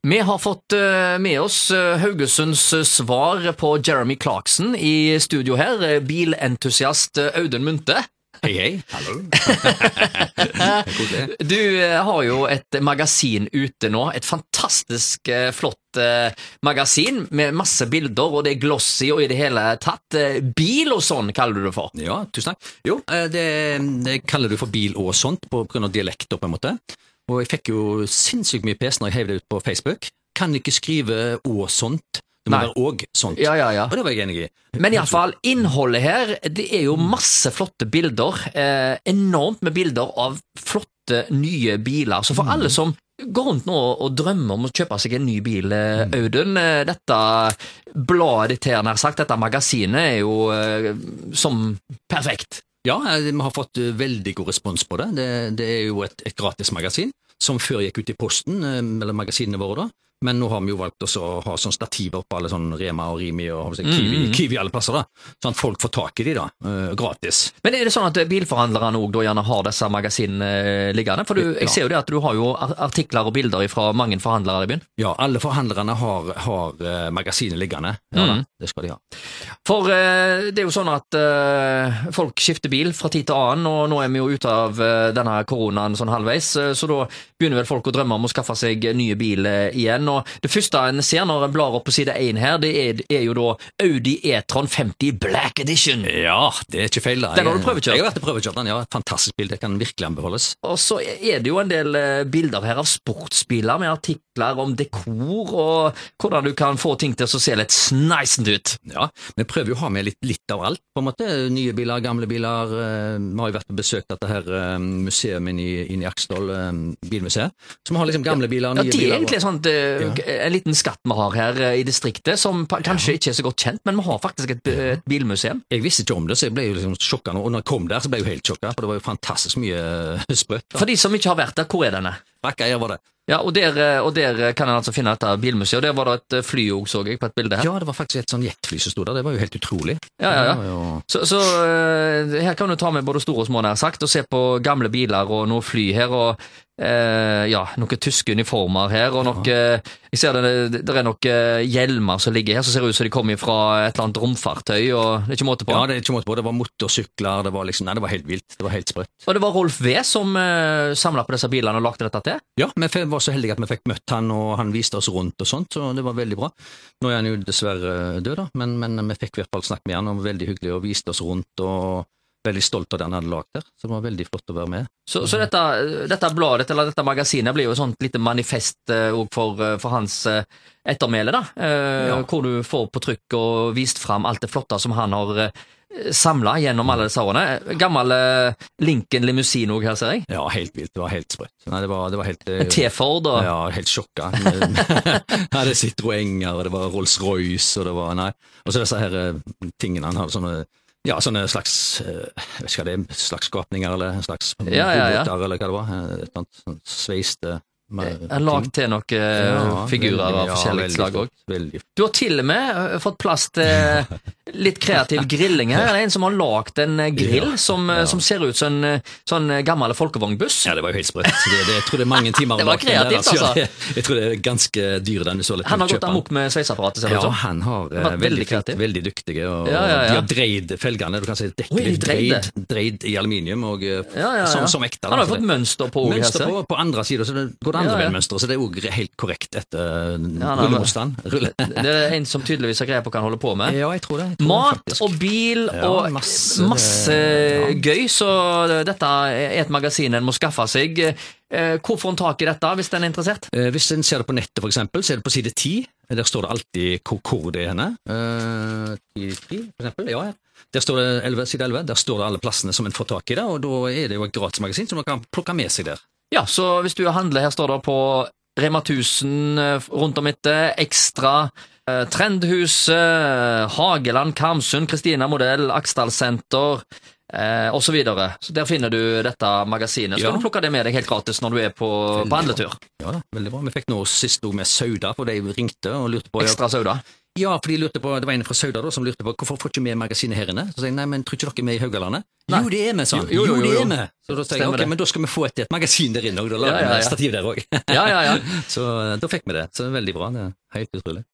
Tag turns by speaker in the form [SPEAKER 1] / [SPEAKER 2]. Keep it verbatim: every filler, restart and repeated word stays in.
[SPEAKER 1] Vi har fått uh, med oss uh, Haugesunds uh, svar på Jeremy Clarkson i studio her, uh, bilentusiast uh, Audun Munthe.
[SPEAKER 2] Hei, hei. Hallo.
[SPEAKER 1] Du uh, har jo et magasin ute nå, et fantastisk uh, flott uh, magasin med masse bilder, og det er glossy og i det hele tatt. Uh, bil og sånn kaller du det for.
[SPEAKER 2] Ja, tusen takk. Jo, det, det kaller du for bil og sånt på grunn av dialekter på en måte. Og jeg fikk jo sinnssykt mye pes når jeg heiv det ut på Facebook. Kan ikke skrive og sånt. Det må
[SPEAKER 1] Nei.
[SPEAKER 2] være og sånt.
[SPEAKER 1] Ja, ja, ja.
[SPEAKER 2] Og det var jeg enig i.
[SPEAKER 1] Men i alle fall, innholdet her, det er jo masse flotte bilder. Eh, enormt med bilder av flotte nye biler. Så for alle som går rundt nå og drømmer om å kjøpe seg en ny bil, eh, Audun, eh, dette bladet ditt her, nær sagt, dette magasinet er jo eh, som perfekt.
[SPEAKER 2] Ja, vi har fått veldig god respons på det. Det, det er jo et, et gratis magasin, som før gikk ut i posten eh, mellom magasinene våre da. Men nå har vi jo valgt også å ha sånn stativer på alle sånn Rema og Rimi og Kiwi, mm. Kiwi alle plasser da, sånn at folk får tak i de da, uh, gratis.
[SPEAKER 1] Men er det sånn at bilforhandlerne også da gjerne har disse magasinene liggende? For du, jeg ser jo det at du har jo artikler og bilder fra mange forhandlere i byen.
[SPEAKER 2] Ja, alle forhandlerne har, har uh, magasinet liggende. Ja, mm. da, det skal de ha.
[SPEAKER 1] For uh, det er jo sånn at uh, folk skifter bil fra tid til annen, og nå er vi jo ute av uh, denne koronaen sånn halvveis, uh, så da begynner vel folk å drømme om å skaffe seg nye bil uh, igjen. Og det første en ser når en blar opp på side én her, det er, er jo da Audi e-tron femti Black Edition.
[SPEAKER 2] Ja, det er ikke feil da.
[SPEAKER 1] Den har du prøvekjørt?
[SPEAKER 2] Jeg har vært til prøvekjørt den, ja. Fantastisk bil, det kan virkelig anbefales.
[SPEAKER 1] Og så er det jo en del bilder her av sportsbiler med artikler om dekor og hvordan du kan få ting til å se litt sneisend ut.
[SPEAKER 2] Ja, vi prøver jo å ha med litt, litt av alt, på en måte. Nye biler, gamle biler. Vi har jo vært og besøkt dette her museet inne i, inn i Aksdal, bilmuseet, som har liksom gamle biler,
[SPEAKER 1] ja,
[SPEAKER 2] nye biler.
[SPEAKER 1] Ja, det er egentlig sånn en liten skatt vi har her i distriktet, som kanskje ikke er så godt kjent, men vi har faktisk et, et bilmuseum.
[SPEAKER 2] Jeg visste ikke om det, så jeg ble jo liksom sjokket, og når jeg kom der, så ble jeg jo helt sjokket, for det var jo fantastisk mye sprøtt.
[SPEAKER 1] For de som ikke har vært der, hvor er denne?
[SPEAKER 2] Bakkeier var det.
[SPEAKER 1] Ja, og der, og der kan en altså finne dette bilmuseet, og der var det et fly også, så jeg på et bilde her.
[SPEAKER 2] Ja, det var faktisk et sånn jetfly som stod der, det var jo helt utrolig.
[SPEAKER 1] Ja, ja, ja. Så, så her kan du ta med både store og små, nær sagt, og se på gamle biler og noe fly her, og Eh, ja, noen tyske uniformer her, og noe, jeg ser det, det er noen hjelmer som ligger her, som ser ut som de kommer fra et eller annet romfartøy, og det er ikke måte på.
[SPEAKER 2] Ja, det er ikke måte på, det var motorsykler, det var liksom, nei, det var helt vilt, det var helt sprøtt.
[SPEAKER 1] Og det var Rolf V som eh, samlet på disse bilene og lagde dette til?
[SPEAKER 2] Ja, vi var så heldige at vi fikk møtt han, og han viste oss rundt og sånt, så det var veldig bra. Nå er han jo dessverre død da, men, men vi fikk i hvert fall snakke med han, og var veldig hyggelig, og viste oss rundt, og veldig stolt av det han hadde lagt der, så det var veldig flott å være med.
[SPEAKER 1] Så, så dette, dette bladet, eller dette magasinet, blir jo et sånt lite manifest uh, for, uh, for hans uh, ettermæle, da, uh, ja. Hvor du får på trykk og vist fram alt det flotte som han har uh, samlet gjennom alle disse årene. Gammel uh, Lincoln limousin også her, ser jeg.
[SPEAKER 2] Ja, helt vilt, det var helt sprøtt. Nei, det var, det var helt... Uh,
[SPEAKER 1] T-Ford og...
[SPEAKER 2] Ja, helt sjokka. Her er Citroenger, og det var Rolls-Royce, og det var, nei. Og så disse her uh, tingene, han hadde sånne... Ja, sånne slags, jeg vet ikke hva det er, slags skapninger, eller en slags
[SPEAKER 1] ja, ja, ja.
[SPEAKER 2] roboter, eller hva det var, et eller annet sånn sveiste
[SPEAKER 1] Jeg har lagt til noen ja, figurer veldig, av forskjellige ja, slag også. Du har til og med fått plass til litt kreativ grilling her. Det er en som har lagt en grill ja, som, ja. som ser ut som en sånn gammel folkevognbuss.
[SPEAKER 2] Ja, det var jo helt sprøtt. Det, det, jeg tror det er mange timer
[SPEAKER 1] det var kreativt, altså.
[SPEAKER 2] altså. Jeg, jeg tror det er ganske dyr den du så litt.
[SPEAKER 1] Han har gått amok med sveisapparatet, ser det ut som.
[SPEAKER 2] Ja, han har
[SPEAKER 1] han veldig,
[SPEAKER 2] veldig,
[SPEAKER 1] kreativ.
[SPEAKER 2] veldig dyktige, og
[SPEAKER 1] ja, ja, ja.
[SPEAKER 2] de har dreid felgene, du kan si dekkelig dreid, dreid i aluminium, og ja, ja, ja. Som, som ekte.
[SPEAKER 1] Han har jo fått mønster på
[SPEAKER 2] mønster på, på andre siden, så det går det andre ja, ja. mønster, så det er jo helt korrekt etter ja, rullemotstand.
[SPEAKER 1] Det er en som tydeligvis har greie på hva han holder på med.
[SPEAKER 2] Ja, jeg tror det. Jeg tror
[SPEAKER 1] Mat
[SPEAKER 2] det,
[SPEAKER 1] og bil
[SPEAKER 2] ja,
[SPEAKER 1] og
[SPEAKER 2] masse,
[SPEAKER 1] masse ja. gøy, så dette er et magasin en må skaffe seg. Hvor får en tak i dette, hvis en er interessert?
[SPEAKER 2] Hvis en ser det på nettet, for eksempel, så er det på side ti. Der står det alltid hvor, hvor det er henne. Uh, ti, for eksempel, ja, ja. Der står det elleve, side elleve, der står det alle plassene som en får tak i det, og da er det jo et gratis magasin som man kan plukke med seg der.
[SPEAKER 1] Ja, så hvis du handler, her står det på Rema tusen rundt om etter, Ekstra, eh, Trendhuset, Hageland, Karmsund, Kristina Modell, Aksdal Senter, eh, og så videre. Så der finner du dette magasinet. Så
[SPEAKER 2] ja.
[SPEAKER 1] kan du plukke det med deg helt gratis når du er på, på handletur.
[SPEAKER 2] Ja da, veldig bra. Vi fikk nå sist ord med Sauda, for de ringte og lurte på...
[SPEAKER 1] Ekstra Sauda.
[SPEAKER 2] Ja, for de lurte på, det var en fra Sauda da, som lurte på hvorfor får ikke vi magasinet her inne. Så sa jeg, nei, men tror ikke dere er med i Haugalandet?
[SPEAKER 1] Nei.
[SPEAKER 2] Jo, det er med, sånn.
[SPEAKER 1] Jo, jo, jo, jo.
[SPEAKER 2] det er med. Så da sa jeg,
[SPEAKER 1] Stemmer
[SPEAKER 2] ok,
[SPEAKER 1] det.
[SPEAKER 2] men da skal vi få et, et magasin der inne, og da
[SPEAKER 1] Ja,
[SPEAKER 2] lager vi
[SPEAKER 1] ja, ja.
[SPEAKER 2] et stativ der også.
[SPEAKER 1] Ja, ja, ja.
[SPEAKER 2] Så eh, da fikk vi det. Så det er veldig bra, det er helt utrolig.